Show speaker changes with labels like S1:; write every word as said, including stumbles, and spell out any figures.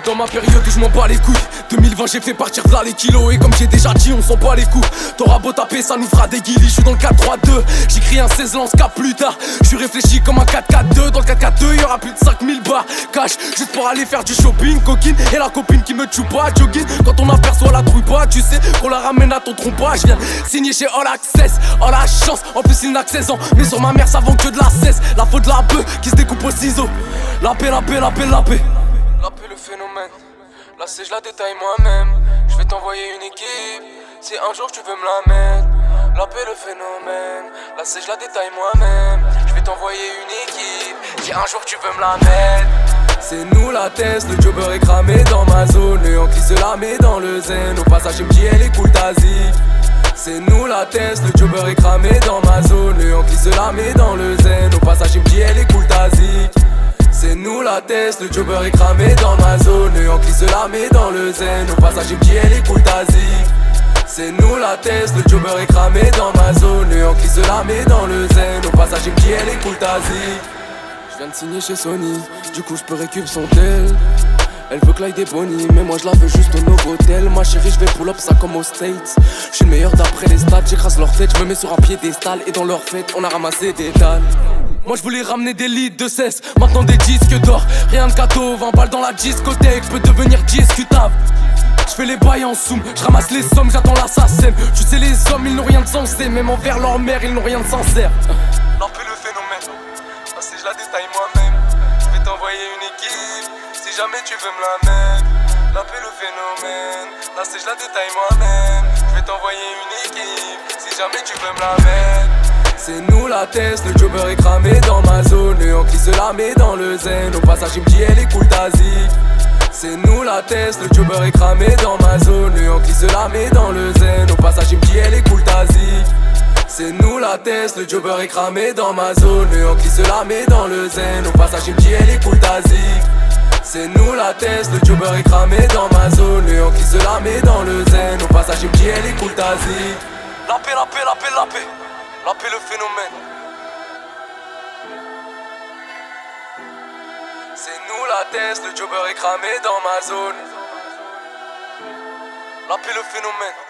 S1: Dans ma période où je m'en bats les couilles, deux mille vingt j'ai fait partir là les kilos. Et comme j'ai déjà dit on s'en bat les coups. T'auras beau taper ça nous fera des guilis. J'suis dans le quatre trois deux, j'écris un seize lance cap plus tard. J'suis réfléchi comme un quatre quatre deux. Dans le quatre quatre deux y'aura plus de cinq mille bars cash, juste pour aller faire du shopping. Coquine et la copine qui me tue pas jogging. Quand on aperçoit la trouille pas, tu sais qu'on la ramène à ton trompe-pas. J'viens signer chez All Access, oh la chance. En plus il n'a que seize ans, mais sur ma mère ça vend que de la cesse. La faute de la bœuf qui se découpe au ciseau. La paix, la paix, la paix, la paix.
S2: La paix, le phénomène. Là c'est je la détaille moi-même. Je vais t'envoyer une équipe si un jour tu veux me la mettre. La paix, le phénomène. Là c'est je la détaille moi-même. Je vais t'envoyer une équipe si un jour tu veux me la mettre.
S1: C'est nous la test, le jobber est cramé dans ma zone. Le Yankee se la met dans le zen. Au passage il me dit elle est cool ta zik. C'est nous la test, le jobber est cramé dans ma zone. Le Yankee se la met dans le zen. Au passage il me dit elle est cool ta zik. C'est nous la test, le jobber est cramé dans ma zone. Le Yankee se la met dans le zen. Au passage il me dit elle est cool ta zik. C'est nous la test, le jobber est cramé dans ma zone. Le Yankee se la met dans le zen. Au passage il me dit elle est cool ta zik.
S2: Je viens de signer chez Sony, du coup je peux récup son tel. Elle veut que l'aille des bonnies, mais moi je la veux juste au Novotel. Ma chérie, je vais pull up ça comme aux States. Je suis le meilleur d'après les stats, j'écrase leur tête, je me mets sur un piédestal. Et dans leur fête, on a ramassé des dalles.
S1: Moi je voulais ramener des litres de cesse, maintenant des disques d'or. Rien de cadeau, vingt balles dans la discothèque, peut devenir discutable. Je fais les bails en soum, je ramasse les sommes, j'attends l'assassin. Tu sais les hommes ils n'ont rien de sensé, même envers leur mère ils n'ont rien de sincère.
S2: La paix, le phénomène, ah, si je la détaille moi-même. Je vais t'envoyer une équipe si jamais tu veux me la mettre. La paix, le phénomène, là c'est je la détaille moi-même. Je vais t'envoyer une équipe si jamais tu veux me la mettre.
S1: C'est nous la test, le jobber est cramé dans ma zone. Le Yankee se la met dans le zen. Au passage il me dit elle est cool ta zik. C'est nous la test, le jobber est cramé dans ma zone. Le Yankee se la met dans le zen. Au passage il me dit elle est cool ta zik. C'est nous la test, le jobber est cramé dans ma zone. Le Yankee se la met dans le zen. Au passage il me dit elle est cool ta zik. C'est nous la test, le jobber est cramé dans ma zone. Le Yankee se la met dans le zen. Au passage il me dit elle est cool ta zik.
S2: La paix, la paix, la paix, la paix. La paix, le phénomène.
S1: C'est nous la test, le jobber est cramé dans ma zone.
S2: La paix, le phénomène.